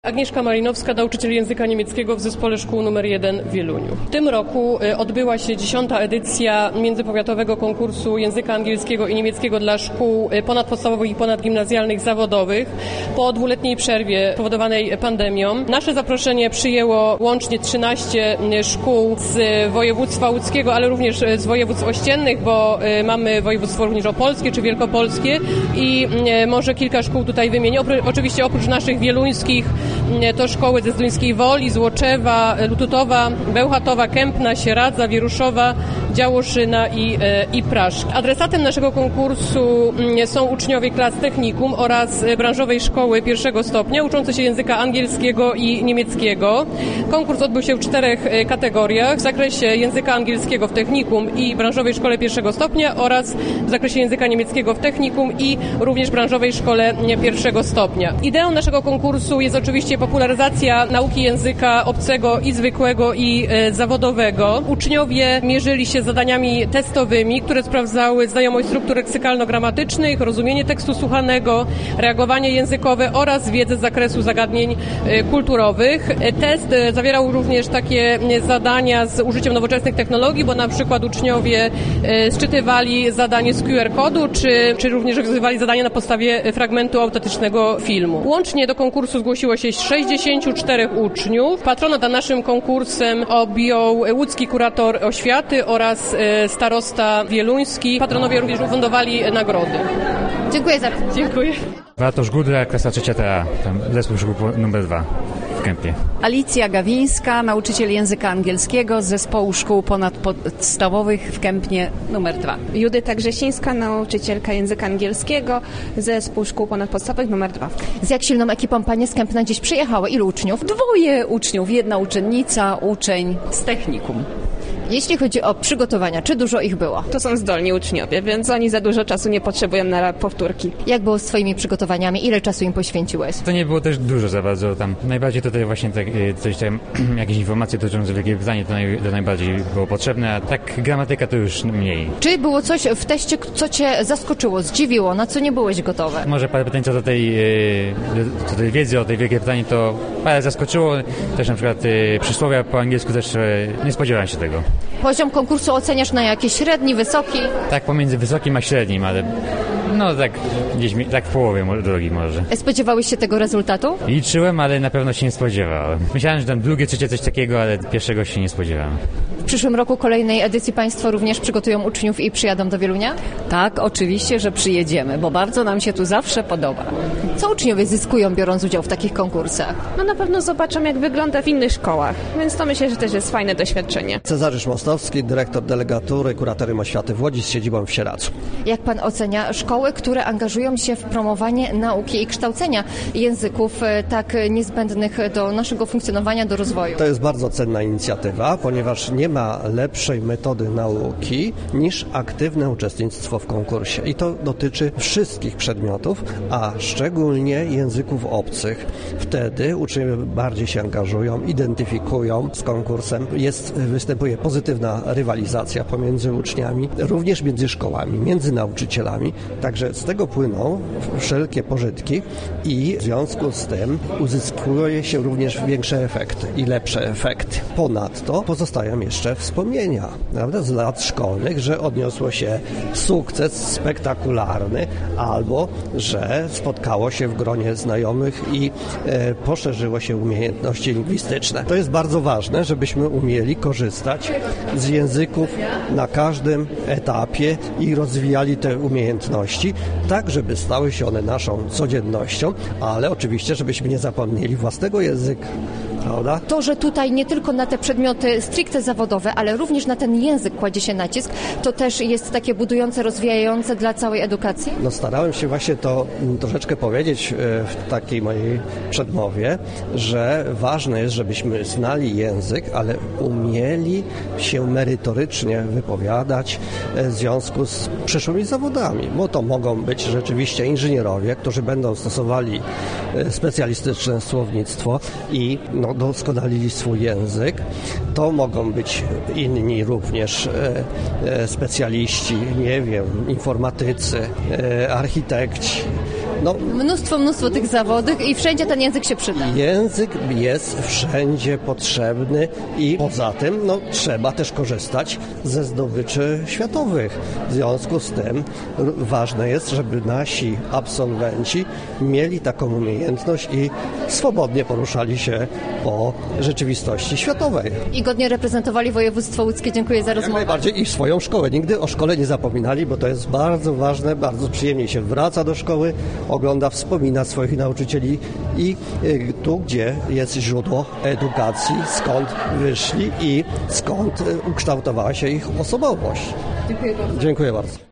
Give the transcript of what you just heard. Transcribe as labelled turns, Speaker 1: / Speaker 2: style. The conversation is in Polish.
Speaker 1: Agnieszka Malinowska, nauczyciel języka niemieckiego w Zespole Szkół nr 1 w Wieluniu. W tym roku odbyła się 10. edycja międzypowiatowego konkursu języka angielskiego i niemieckiego dla szkół ponadpodstawowych i ponadgimnazjalnych zawodowych po dwuletniej przerwie spowodowanej pandemią. Nasze zaproszenie przyjęło łącznie 13 szkół z województwa łódzkiego, ale również z województw ościennych, bo mamy województwo również opolskie czy wielkopolskie i może kilka szkół tutaj wymienię. Oczywiście oprócz naszych wieluńskich to szkoły ze Zduńskiej Woli, Złoczewa, Lututowa, Bełchatowa, Kępna, Sieradza, Wieruszowa, Działoszyna i Praszki. Adresatem naszego konkursu są uczniowie klas technikum oraz branżowej szkoły pierwszego stopnia uczący się języka angielskiego i niemieckiego. Konkurs odbył się w 4 kategoriach: w zakresie języka angielskiego w technikum i branżowej szkole pierwszego stopnia oraz w zakresie języka niemieckiego w technikum i również branżowej szkole pierwszego stopnia. Ideą naszego konkursu jest oczywiście popularyzacja nauki języka obcego i zwykłego i zawodowego. Uczniowie mierzyli się zadaniami testowymi, które sprawdzały znajomość struktur leksykalno-gramatycznych, rozumienie tekstu słuchanego, reagowanie językowe oraz wiedzę z zakresu zagadnień kulturowych. Test zawierał również takie zadania z użyciem nowoczesnych technologii, bo na przykład uczniowie sczytywali zadanie z QR-kodu, czy również rozwiązywali zadania na podstawie fragmentu autentycznego filmu. Łącznie do konkursu zgłosiło się 64 uczniów. Patronat nad naszym konkursem objął łódzki kurator oświaty oraz starosta wieluński. Patronowie również ufundowali nagrody.
Speaker 2: Dziękuję za to.
Speaker 1: Dziękuję.
Speaker 3: Bartosz Gudra, klasa 3 TA, zespół szkół nr 2 w Kępie.
Speaker 2: Alicja Gawińska, nauczyciel języka angielskiego z Zespołu Szkół Ponadpodstawowych w Kępnie nr 2.
Speaker 4: Judyta Grzesińska, nauczycielka języka angielskiego, Zespół Szkół Ponadpodstawowych nr 2.
Speaker 2: Z jak silną ekipą panie z Kępna dziś przyjechały? Ilu uczniów? 2 uczniów, 1 uczennica, uczeń z technikum. Jeśli chodzi o przygotowania, czy dużo ich było?
Speaker 4: To są zdolni uczniowie, więc oni za dużo czasu nie potrzebują na powtórki.
Speaker 2: Jak było z twoimi przygotowaniami? Ile czasu im poświęciłeś?
Speaker 3: To nie było też dużo za bardzo tam. Najbardziej tutaj właśnie coś tam, jakieś informacje dotyczące Wielkiej Brytanii to najbardziej było potrzebne, a tak gramatyka to już mniej.
Speaker 2: Czy było coś w teście, co cię zaskoczyło, zdziwiło, na co nie byłeś gotowy?
Speaker 3: Może parę pytań co do tej wiedzy o tej Wielkiej Brytanii to parę zaskoczyło. Też na przykład przysłowia po angielsku też nie spodziewałem się tego.
Speaker 2: Poziom konkursu oceniasz na jakiś średni, wysoki?
Speaker 3: Tak pomiędzy wysokim a średnim, ale no tak gdzieś tak w połowie drogi może.
Speaker 2: Spodziewałeś się tego rezultatu?
Speaker 3: Liczyłem, ale na pewno się nie spodziewałem. Myślałem, że tam drugie, trzecie coś takiego, ale pierwszego się nie spodziewałem.
Speaker 2: W przyszłym roku kolejnej edycji państwo również przygotują uczniów i przyjadą do Wielunia?
Speaker 5: Tak, oczywiście, że przyjedziemy, bo bardzo nam się tu zawsze podoba.
Speaker 2: Co uczniowie zyskują, biorąc udział w takich konkursach?
Speaker 4: No na pewno zobaczą, jak wygląda w innych szkołach, więc to myślę, że też jest fajne doświadczenie.
Speaker 6: Cezary Szmostowski, dyrektor delegatury Kuratorium Oświaty w Łodzi z siedzibą w Sieradzu.
Speaker 2: Jak pan ocenia szkoły, które angażują się w promowanie nauki i kształcenia języków tak niezbędnych do naszego funkcjonowania, do rozwoju?
Speaker 6: To jest bardzo cenna inicjatywa, ponieważ nie ma lepszej metody nauki niż aktywne uczestnictwo w konkursie. I to dotyczy wszystkich przedmiotów, a szczególnie języków obcych. Wtedy uczniowie bardziej się angażują, identyfikują z konkursem. Występuje pozytywna rywalizacja pomiędzy uczniami, również między szkołami, między nauczycielami. Także z tego płyną wszelkie pożytki i w związku z tym uzyskuje się również większe efekty i lepsze efekty. Ponadto pozostają jeszcze wspomnienia, prawda, z lat szkolnych, że odniosło się sukces spektakularny albo że spotkało się w gronie znajomych i poszerzyło się umiejętności lingwistyczne. To jest bardzo ważne, żebyśmy umieli korzystać z języków na każdym etapie i rozwijali te umiejętności, tak żeby stały się one naszą codziennością, ale oczywiście, żebyśmy nie zapomnieli własnego języka. Prawda?
Speaker 2: To, że tutaj nie tylko na te przedmioty stricte zawodowe, ale również na ten język kładzie się nacisk, to też jest takie budujące, rozwijające dla całej edukacji?
Speaker 6: No starałem się właśnie to troszeczkę powiedzieć w takiej mojej przedmowie, że ważne jest, żebyśmy znali język, ale umieli się merytorycznie wypowiadać w związku z przyszłymi zawodami, bo to mogą być rzeczywiście inżynierowie, którzy będą stosowali specjalistyczne słownictwo i doskonalili swój język. To mogą być inni również specjaliści, nie wiem, informatycy, architekci, No,
Speaker 2: Mnóstwo tych zawodów i wszędzie ten język się przyda.
Speaker 6: język jest wszędzie potrzebny i poza tym trzeba też korzystać ze zdobyczy światowych. W związku z tym ważne jest, żeby nasi absolwenci mieli taką umiejętność i swobodnie poruszali się po rzeczywistości światowej.
Speaker 2: I godnie reprezentowali województwo łódzkie. Dziękuję za
Speaker 6: Jak
Speaker 2: rozmowę.
Speaker 6: najbardziej i swoją szkołę. Nigdy o szkole nie zapominali, bo to jest bardzo ważne, bardzo przyjemnie się wraca do szkoły, ogląda, wspomina swoich nauczycieli i tu, gdzie jest źródło edukacji, skąd wyszli i skąd ukształtowała się ich osobowość.
Speaker 2: Dziękuję bardzo.
Speaker 6: Dziękuję bardzo.